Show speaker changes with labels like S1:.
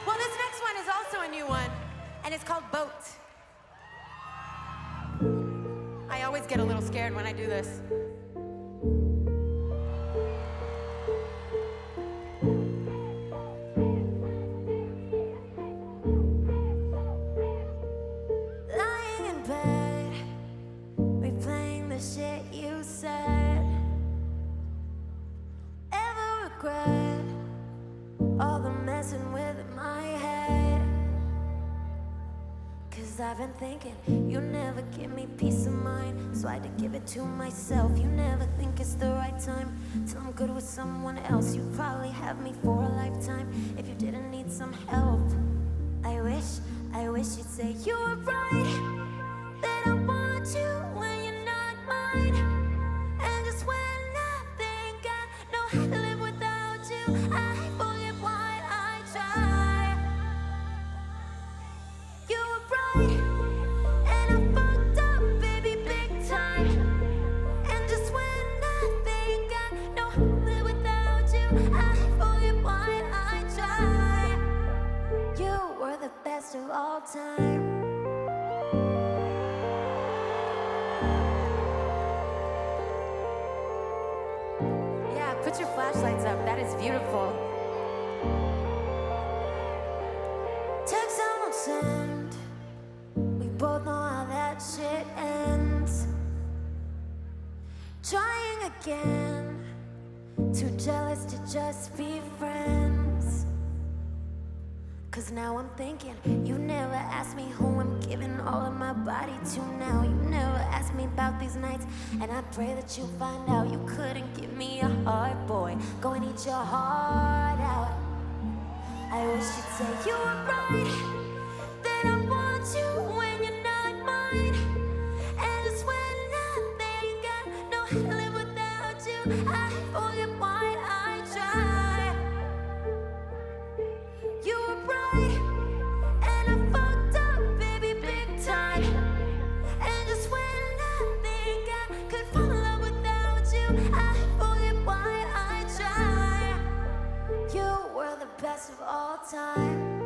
S1: Well, this next one is also a new one, and it's called Boat. I always get a little scared when I do this. Lying in bed, replaying the shit you said. Ever regret all the messing with my head? 'Cause I've been thinking you never give me peace of mind, so I had to give it to myself. You never think it's the right time till I'm good with someone else. You'd probably have me for a lifetime if you didn't need some help. I wish you'd say you were right, that I want you when you're not mine. And just when I think I know how to live without you, I forget why I try. You were right, and I fucked up, baby, big time. And just when I think I know how to live without you, I forget why I try. You were the best of all time. Yeah, put your flashlights up. That is beautiful. Text I won't send. We both know how that shit ends. Trying again. Too jealous to just be friends. 'Cause now I'm thinking you never asked me who I'm giving all of my body to now. You never asked me about these nights, and I pray that you find out you couldn't give me a heart, boy. Go and eat your heart out. I wish you'd say you were right, that I want you when you're not mine. And it's when I think I know how to live without you, I forget why I try. You were right, and I fucked up, baby, big time. And just when I think I could fall in love without you, I forget why I try. You were the best of all time.